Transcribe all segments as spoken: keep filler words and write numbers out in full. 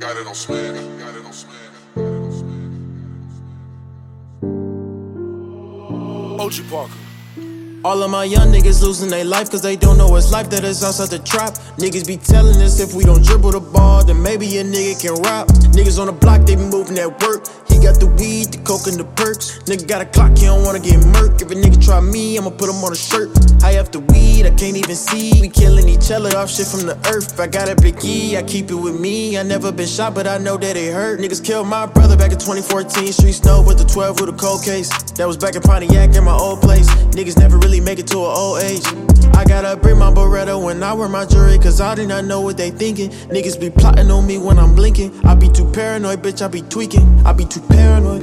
got it on Smack. Got it on Smack. O G Parker. All of my young niggas losing their life cause they don't know it's life that is outside the trap. Niggas be telling us if we don't dribble the ball, then maybe a nigga can rap. Niggas on the block, they be moving that work. He got the weed, the coke, and the perks. Nigga got a clock, he don't wanna get murked. If a nigga try me, I'ma put him on a shirt. High off the weed, I can't even see. We killing each other off shit from the earth. If I got a big E, I keep it with me. I never been shot, but I know that it hurt. Niggas killed my brother back in twenty fourteen. Street snow with the twelve with a cold case. That was back in Pontiac in my old place. Niggas never really make it to an old age. I gotta bring my Beretta when I wear my jewelry, cause I do not know what they thinking. Niggas be plotting on me when I'm blinking. I be too paranoid, bitch, I be tweaking. I be too paranoid.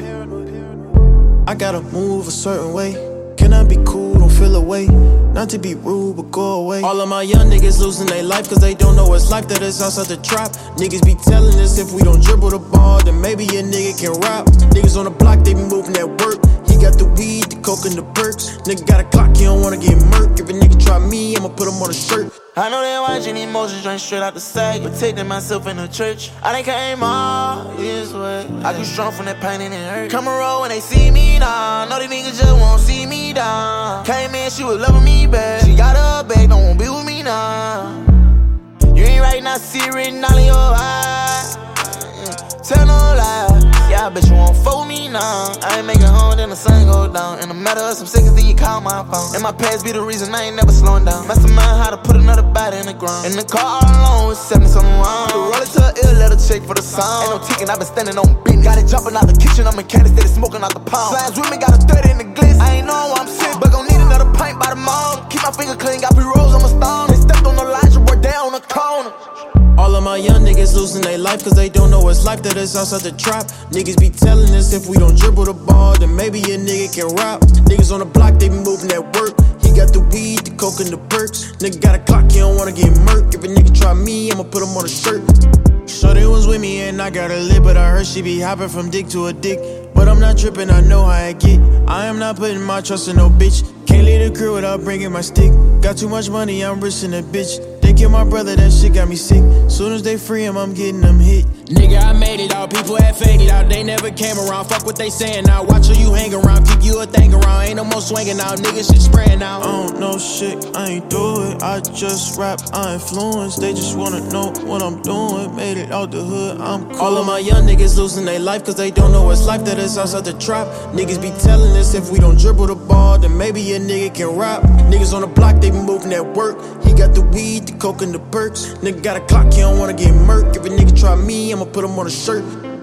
I gotta move a certain way. Can I be cool, don't feel away? Not to be rude, but go away. All of my young niggas losing their life cause they don't know it's life that is outside the trap. Niggas be telling us if we don't dribble the ball, then maybe a nigga can rap. Niggas on the block, they be moving that work. He got the weed, the coke, and the perks. Nigga got a clock, he don't wanna get murked. If a nigga try me, I'ma put him on a shirt. I know they watching emotions drain straight out the sack, protecting myself in the church. I done came all this way. I grew strong from that pain and it hurt. Come and roll when they see me now. Know these niggas just won't see me down. Came in, she was loving me back. She got her back, don't wanna be with me now. You ain't right now, see it written all in your eyes. Tell no lie. Yeah, I bet you won't fool me now. I ain't making home, then the sun go down. In a matter of some seconds, then you call my phone. And my past be the reason I ain't never slowing down. Mastermind how to put another body in the ground. In the car all alone with seventy something wrong. To roll it to an ill, let her check for the sound. Ain't no ticking, I been standing on business. Got it jumping out the kitchen, I'm mechanic, steady smoking out the pound. Slimes with me, got a thirty in the glitz. I ain't knowing where I'm sitting, but gon' need another pint by the mall. Keep my finger clean, got pre-rolls on my stone. They stepped on the line, you work down on the corner. All of my young niggas losing their life cause they don't know it's life that is outside the trap. Niggas be telling us if we don't dribble the ball, then maybe a nigga can rap. Niggas on the block, they be moving that work. He got the weed, the coke, and the perks. Nigga got a clock, he don't wanna get murked. If a nigga try me, I'ma put him on a shirt. Shorty was with me and I got her lit, but I heard she be hopping from dick to a dick. But I'm not tripping, I know how I get. I am not putting my trust in no bitch. Can't leave the crew without bringing my stick. Got too much money, I'm risking a bitch. They kill my brother, that shit got me sick. Soon as they free him, I'm getting them hit. Nigga, I made it out, people had faded out. They never came around, fuck what they saying now. Watch who you hang around, keep you a thing around. Ain't no more swinging out, nigga shit spraying out. I don't know shit, I ain't do it. I just rap, I influence. They just wanna know what I'm doing. Made it out the hood, I'm cool. All of my young niggas losing their life cause they don't know it's life that is outside the trap. Niggas be telling us if we don't dribble the ball, then maybe a nigga can rap. Niggas on the block, they be moving that work. He got the weed, the coke, and the perks. Nigga got a clock, he don't wanna get murked. If a nigga try me, I'ma put him on a shirt.